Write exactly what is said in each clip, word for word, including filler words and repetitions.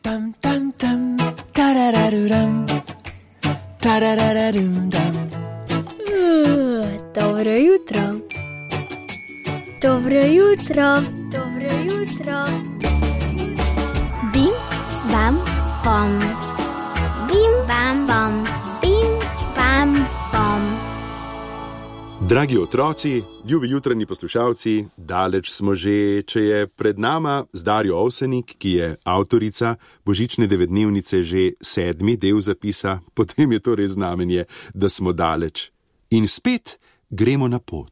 Tam tam tam, tarararuram, tarararum dam. Dobro jutro. Dobro jutro. Dobro jutro. Bim bam bom. Bim bam bom. Bim bam bom. Dragi otroci, ljubi jutranji poslušalci, daleč smo že, če je pred nama Darjo Ovsenik, ki je avtorica božične devetdnevnice, že sedmi del zapisa, potem je to res znamenje, da smo daleč. In spet gremo na pot.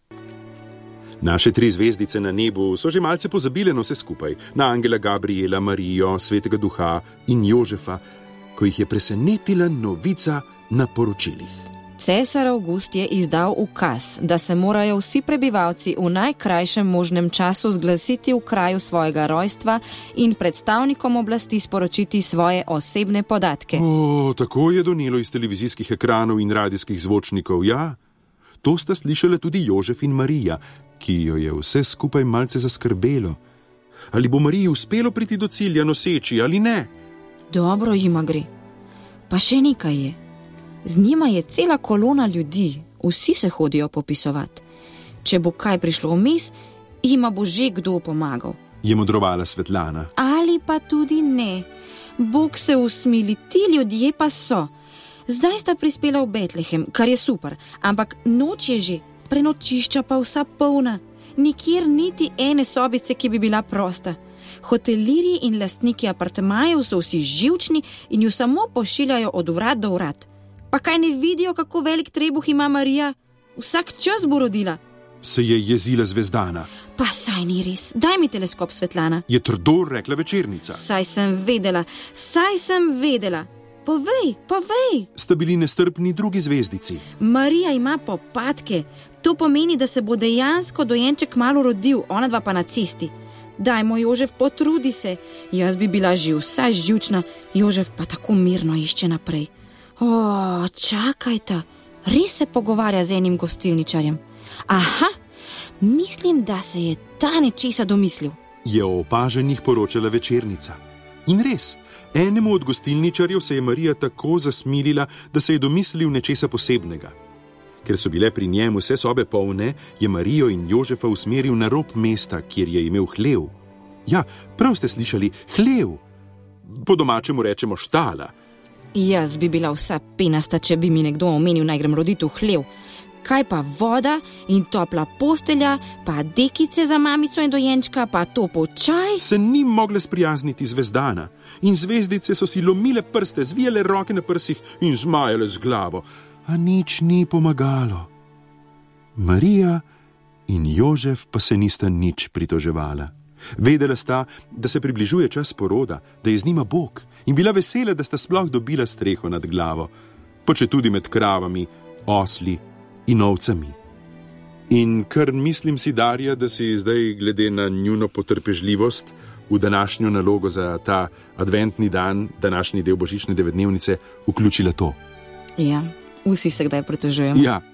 Naše tri zvezdice na nebu so že malce pozabile na vse skupaj, na angela Gabriela, Marijo, svetega duha in Jožefa, ko jih je presenetila novica na poročilih. Cesar Avgust je izdal ukaz, da se morajo vsi prebivalci v najkrajšem možnem času zglasiti v kraju svojega rojstva in predstavnikom oblasti sporočiti svoje osebne podatke. O, tako je donelo iz televizijskih ekranov in radijskih zvočnikov, ja. To sta slišala tudi Jožef in Marija, ki jo je vse skupaj malce zaskrbelo. Ali bo Mariji uspelo priti do cilja noseči ali ne? Dobro jima gre. Pa še nekaj je. Z njima je cela kolona ljudi, vsi se hodijo popisovati. Če bo kaj prišlo vmes, jima bo že kdo pomagal. Je modrovala Svetlana. Ali pa tudi ne. Bog se usmili, ti ljudje pa so. Zdaj sta prispela v Betlehem, kar je super, ampak noč je že, prenočišča pa vsa polna. Nikjer niti ene sobice, ki bi bila prosta. Hotelirji in lastniki apartmajev so vsi živčni in jo samo pošiljajo od vrat do vrat. Pa kaj ne vidijo, kako velik trebuh ima Marija? Vsak čas bo rodila. Se je jezila Zvezdana. Pa saj ni res. Daj mi teleskop, Svetlana. Je trdo rekla Večernica. Saj sem vedela, saj sem vedela. Povej, povej. Sta bili nestrpni drugi zvezdici. Marija ima popadke. To pomeni, da se bo dejansko dojenček malo rodil, ona dva pa na cesti. Daj, moj Jožef, potrudi se. Jaz bi bila že vsa živčna, Jožef pa tako mirno išče naprej. O, čakajta, res se pogovarja z enim gostilničarjem. Aha, mislim, da se je ta nečesa domislil. Je o opaženjih poročala Večernica. In res, enemu od gostilničarjev se je Marija tako zasmilila, da se je domislil nečesa posebnega. Ker so bile pri njem vse sobe polne, je Marijo in Jožefa usmeril na rob mesta, kjer je imel hlev. Ja, prav ste slišali, hlev. Po domačemu rečemo štala. Jaz bi bila vsa penasta, če bi mi nekdo omenil, naj grem roditi v hlev. Kaj pa voda in topla postelja, pa dekice za mamico in dojenčka, pa topel čaj? Se ni mogla sprijazniti Zvezdana in zvezdice so si lomile prste, zvijale roke na prsih in zmajale z glavo. A nič ni pomagalo. Marija in Jožef pa se nista nič pritoževala. Vedela sta, da se približuje čas poroda, da je z njima Bog in bila vesela, da sta sploh dobila streho nad glavo, pa če tudi med kravami, osli in ovcami. In kar mislim si, Darja, da si zdaj glede na njuno potrpežljivost v današnjo nalogo za ta adventni dan, današnji del božične devetdnevnice, vključila to. Ja, vsi se kdaj pritožujemo. Ja.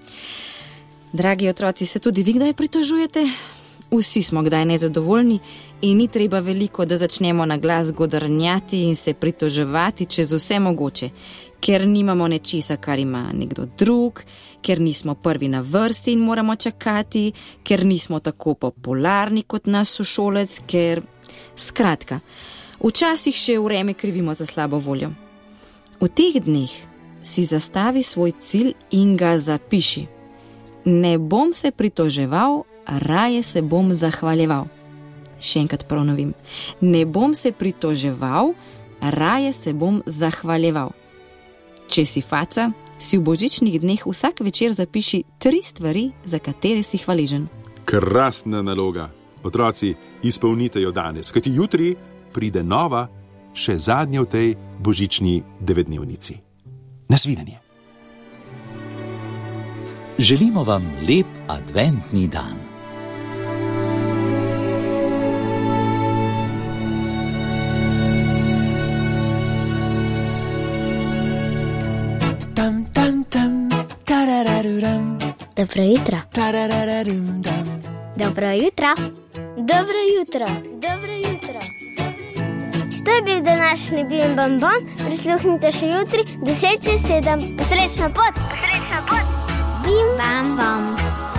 Dragi otroci, se tudi vi kdaj pritožujete? Vsi smo kdaj nezadovoljni in ni treba veliko, da začnemo na glas godrnjati in se pritoževati čez vse mogoče, ker nimamo nečesa, kar ima nekdo drug, ker nismo prvi na vrsti in moramo čakati, ker nismo tako popularni kot naš sošolec, ker... Skratka, včasih še vreme krivimo za slabo voljo. V teh dneh si zastavi svoj cilj in ga zapiši. Ne bom se pritoževal, raje se bom zahvaljeval. Še enkrat ponovim. Ne bom se pritoževal, raje se bom zahvaljeval. Če si faca, si v božičnih dneh vsak večer zapiši tri stvari, za katere si hvaležen. Krasna naloga. Otroci, izpolnite jo danes, kajti jutri pride nova, še zadnja v tej božični devetdnevnici. Nasvidenje. Želimo vam lep adventni dan. Tam tam tam, tarararuram. Dobro jutro. Tarararum dam. Dobro jutro. Dobro jutro. Dobro jutro. Dobro jutro. To je bil današnji Bim Bam Bom. Prisluhnite še jutri, deset čez sedem. Srečno pot! Srečno pot! Bim Bam Bom.